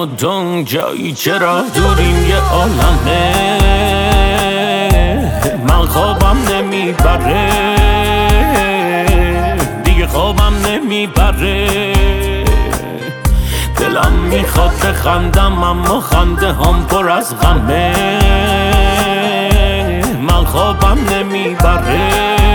مدام جایی چرا دوریم یه عالمه من خوابم نمیبره دیگه خوابم نمیبره دلم میخواد بخندم اما خنده هم پر از غمه من خوابم نمیبره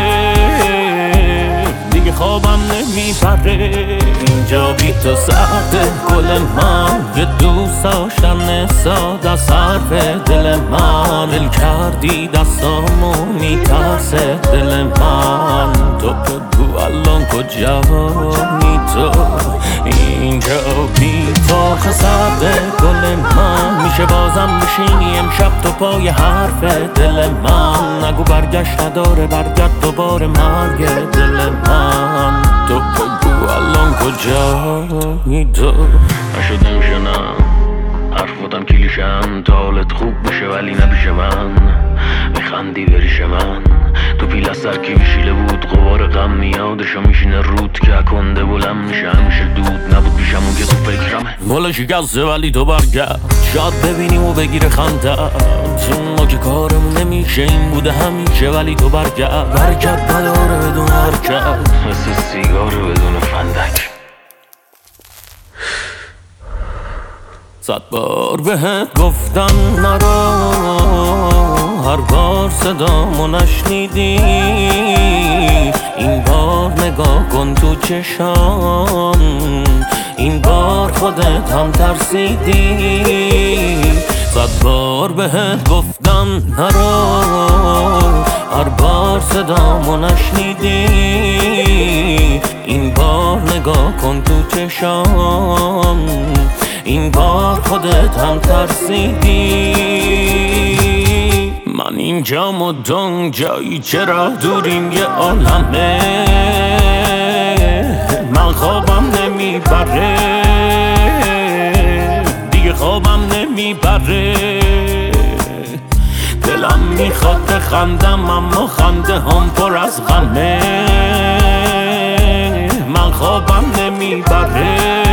دیگه خوابم نمیبره اینجا بی تو سرده گل من یه دوست داشتن ساده از حرف دل من دل کردی دستامو میترسه دل من تو بگو الان کجایی تو اینجا بی تو سرده گل من میشه بازم بشینی امشب تو پای حرف دل من نگو برگشت نداره برگرد دوباره مرگ دل من تو بگو الان کجایی تو نشدم شنم حرفاتم کلیشن تا حالت خوب بشه ولی نبیشه من میخندی بریش من تو پیل از سر کی میشیله بود غبار غم میادشو میشینه رود که کنده بلند میشه همیشه دود نبود پیشم اون که تو فکرمه والا شکسته ولی تو برگرد شاید ببینیم و بگیره خنده ما که کارمون نمیشه این بوده همیشه ولی تو برگرد نداره بدون حرکت مثل سیگار بدون فندک 100 بار بهت گفتم نرو هر بار صدامو نشنیدی این بار نگاه کن تو چشام این بار خودت هم ترسیدی 100 بار بهت گفتم نرو هر بار صدامو نشنیدی این بار نگاه کن تو چشام این بار خودت هم ترسیدی من اینجا مدام جایی چرا دوریم یه عالمه من خوابم نمیبره دیگه خوابم نمیبره دلم میخواد بخندم اما خنده هم پر از غمه من خوابم نمیبره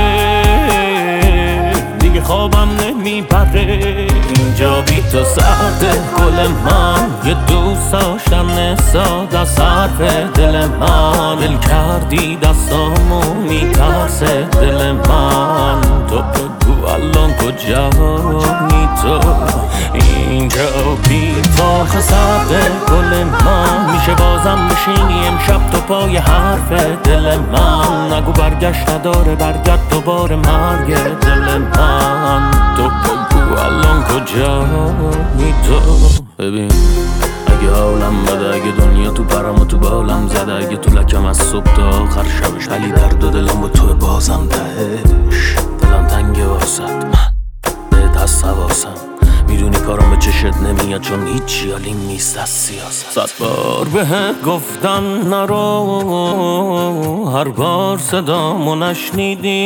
خوابم نمیبره اینجا بی تو سرده گل من یه دوست داشتن ساده از حرف دل من دل کردی دستامو میترسه دل من تو بگو الان کجایی تو اینجا بی تو سرده گل من میشه بازم بشینی امشب تو پای حرف دل من نگو برگشت نداره برگرد دوباره مرگ دل من تو بگو الان کجایی تو ببین اگه حالم بده اگه دنیا تو پرم و تو بالم زده اگه تو لکم از صبح تا آخر شبش ولی درد و دلم با تو بازم تهش دلم تنگه واسد من بهت هست حواسم میدونی کارم به چشت نمیاد چون هیچی حالیم نیست از سیاست 100 بار بهت گفتم نرو هر بار صدامو نشنیدی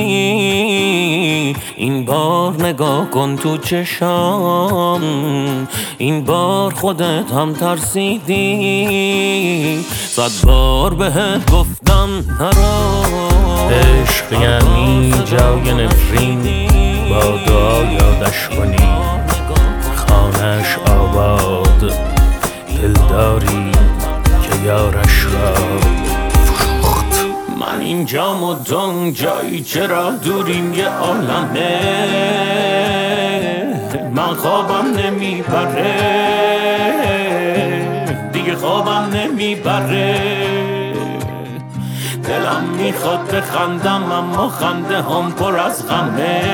این بار نگاه کن تو چشام این بار خودت هم ترسیدی 100 بار بهت گفتم نرو عشق یعنی جای نفرین با دعا یادش کنی خانش آباد دلداری که یارش را فروخت من اینجا مدام جایی چرا دوریم یه عالمه من خوابم نمیبره دیگه خوابم نمیبره دلم میخواد بخندم اما خنده هم پر از غمه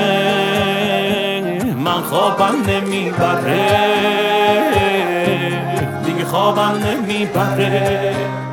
من خوابم نمیبره دیگه خوابم نمیبره